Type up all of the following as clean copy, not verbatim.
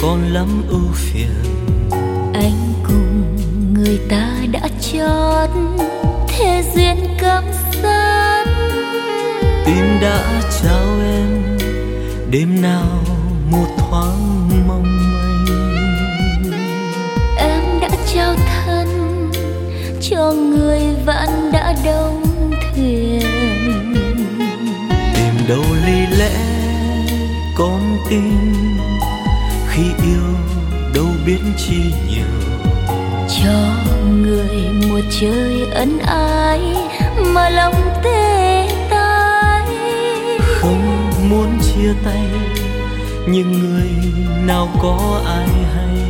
còn lắm ưu phiền. Anh cùng người ta đã chót thế duyên cắm sát, Tim đã trao em đêm nào một thoáng mong manh. em đã trao thân cho người vạn đã đông thuyền. Tìm đâu lý lẽ con tim, khi yêu đâu biết chi nhiều. Cho người một trời ân ái mà lòng tê tái. Không muốn chia tay nhưng người nào có ai hay.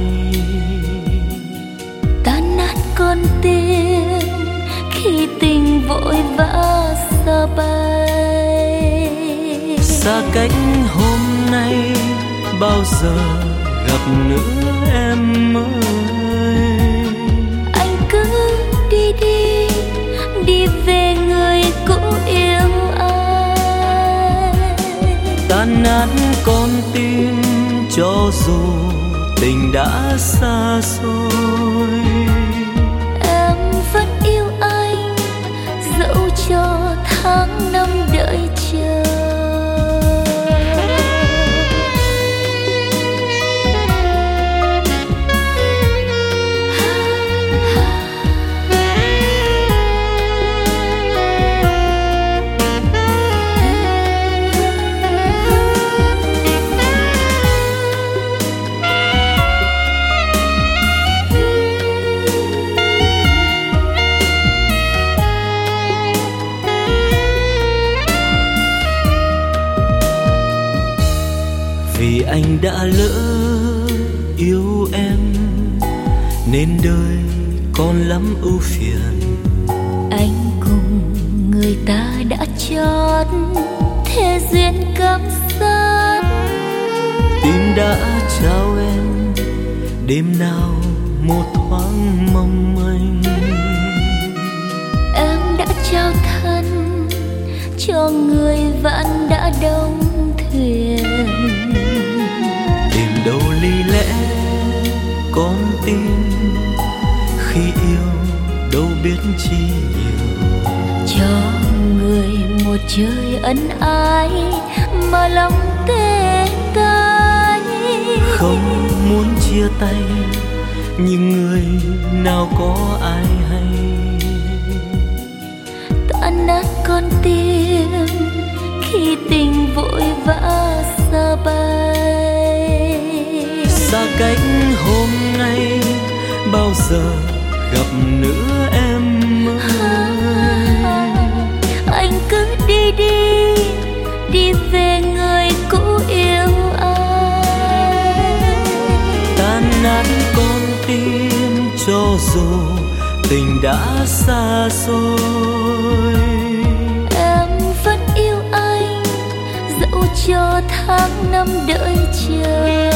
Tan nát con tim khi tình vội vã xa bay. Xa cách hôm nay bao giờ gặp nữa em ơi. Anh cứ đi đi, đi về người cũ yêu ai. Tan nát con tim cho dù tình đã xa xôi. Em vẫn yêu anh dẫu cho tháng năm đợi chờ. Vì anh đã lỡ yêu em nên đời còn lắm ưu phiền. Anh cùng người ta đã chót thế duyên cắm sát, Tim đã trao em đêm nào một thoáng mong manh. em đã trao thân cho người vạn đã đông thuyền. Tìm đâu lý lẽ con tim, khi yêu đâu biết chi nhiều. Cho người một trời ân ái mà lòng tê tái. Không muốn chia tay nhưng người nào có ai hay. Tan nát con tim khi tình vội vã xa bay. Xa cách hôm nay bao giờ gặp nữa em ơi. Anh cứ đi đi, đi về người cũ yêu ai. Tan nát con tim cho dù tình đã xa xôi. Em vẫn yêu anh dẫu cho tháng năm đợi chờ.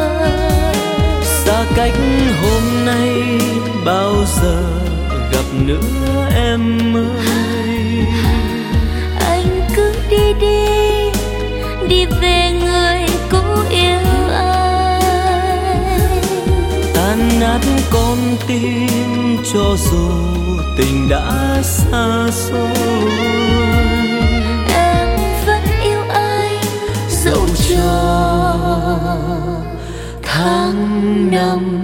Xa cách hôm nay bao giờ gặp nữa em ơi. Anh cứ đi đi, đi về người cũ yêu ai. Tan nát con tim cho dù tình đã xa xôi. Em vẫn yêu anh dẫu cho tháng năm